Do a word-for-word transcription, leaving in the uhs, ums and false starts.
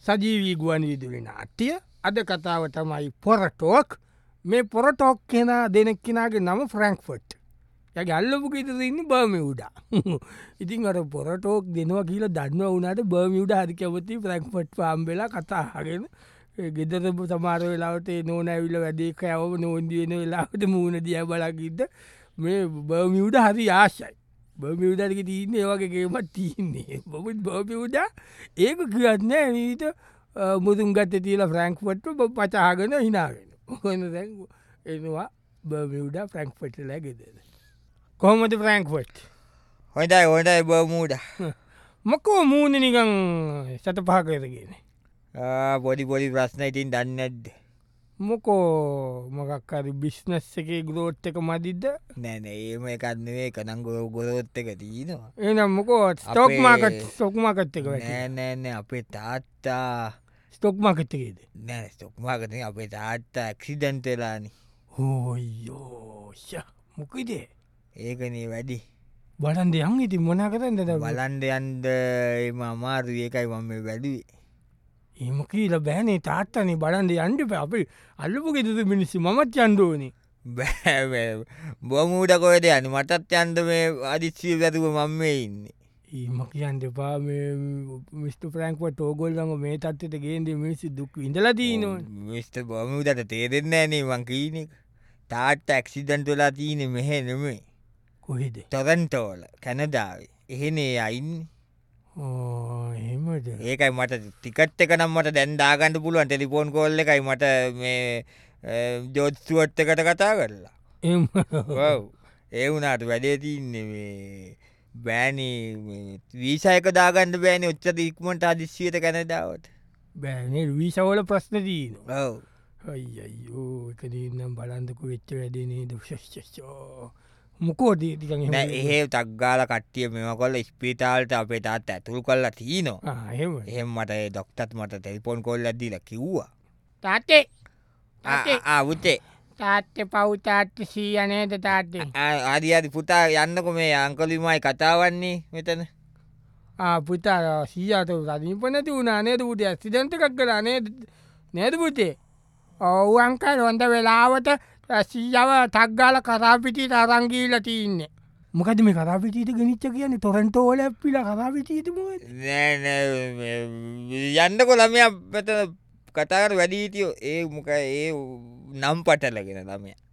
සජීවී ගුවන් විදුලි නාට්‍ය අද කතාව තමයි පොරටෝක් මේ පොරටෝක් කෙන දෙනෙක් කෙනගේ නම ෆ්‍රැන්ක්ෆට් යක අල්ලපු ඉතරන්න බර්මියුඩා ඉතින් අර පොරටෝක් දෙනවා කියල දන්න වනට බර්මියුඩ හරි කැවති ෆ්‍රැන්ක්ෆට් පාම්බෙලා කතාහගෙන ගෙදර සමාර වෙලාවට නොන ඇවිල වැඩේ කෑව නොන්දියෙන වෙලාට මූුණ දිය බලකිද මේ බර්මියුඩ හරි ආශයි බර්මියුඩක තියන්නේ ඒවගේගේමත් තියන්නේ බොත් බර්මියුඩ ඒක කියන්න නීට මුදුන් ගත්ත තියල ෆ්‍රැන්ක්ෆට් පචාගෙන හිනාගෙන ඕන දැන් එනවා බර්මියුඩ ෆ්‍රැන්ක්ෆට් ලැගෙදෙන කොහොමද ෆ්‍රැන්ක්ෆට් හොඳයි හොඳයි බර්මූඩ මොකෝ මූුණ නිකං සත පහකරගෙන පොඩි පොඩි ප්‍රශ්න ඉතින් දන්න ඇද්ද මොකෝ මොකක්කරි බිස්නස් එකේ ග්‍රෝට් එක මදිද නැන ඒම එකත්නේ කනං ගො ගොරොත් එක තියනවා එනම් මොකෝ ස්ටෝක් මාකට් ස්ටොක්මාකට් එක නෑනෑන අපේ තාත්තා ස්ටොක් මාකට්කේද නෑ ස්ටොක්මාකත අපේ තාත්තා ඇක්සිඩන්ටලානි හෝයෝෂ මොකයිදේ ඒකනේ වැඩි බලන්ද යන් ඉති මොනා කරන්නද බලන්ඩ යන්ද එම අමාරු ඒකයි මම වැඩුවේ ඒම කියීල බෑනේ තාත්තනේ බලන්ද යන්ඩ අපි අල්ලපු ගෙතුද මිනිස්සි මත් යන්දෝනේ බොමූට කොයද යන මටත් යන්ද මේ අදිස්්‍රිය වැතුව මම ඉන්න ඒම කියන්ට පා මිස්ට ප්‍රංක්වට ෝගොල්ලඟ මේ තත්වට ගේන්ද මිනිසි දුක් ඉඳලදී නො මිස්ට බොමුදට තේරෙන්න ඇනේ මංකීනෙක් තාට්ට ඇක්සිඩන්ට වෙලා තියනෙ මෙහෙ නෙමේ කොහෙද තොරන්ටෝල කැනදාවේ එහෙනේ අයින්න එහෙමද ඒකයි මට ටිකට් එක නම් මට දැන්දාගන්න පුළුවන් ටෙලිපෝන් කෝල්ල එකයි මට මේ ජෝත්තුවට්ට කට කතා කරලා ඒ වුනාට වැඩේ තියන්නේ මේ බෑනී වීසයක දාගන්න බෑන උච්චත ඉක්මට අදිශ්‍යයට කැනදාවට බෑනේ වීසවල ප්‍රශ්න දීන ඔව අයියෝ එකදන්නම් බලන්දකු වෙච්ච වැඩනේ දුෂෂෝ මොකෝදී තික ඒ තක්ගාල කට්ටිය මෙම කොල්ල ස්පිතාල්ට අපේ තාත් ඇතුල් කොල්ල තියනවා එහෙම මට ඩොක්ටත් මට ටෙල්පොන් කොල් ඇදදිල කිව්වා තාතේ ආවුතේ තාත්ත පව්තාත්ත සීයනේද තාත්තේ ආදියාදි පුතා යන්නකො මේ අංකලිමයි කතාවන්නේ මෙතන පුතා සීයාත රදීපනති වුණනේ දූට ඇසිදන්ත එකක් කලානේ නේද පුතේ ඔවු අංකල් හොඳ වෙලාවට සීයාව තක්ගාල කරාපිටි තරංගීල තියන්නේ මොකද මේ කරාපිටිට ගෙනනිච්ච කියන්නේ තොරන්ටෝල පිල කරාපිටීතම යන්න කොළමය පැත කතාර වැඩීතියෝ ඒ මොක ඒ නම් පටලගෙන ළමය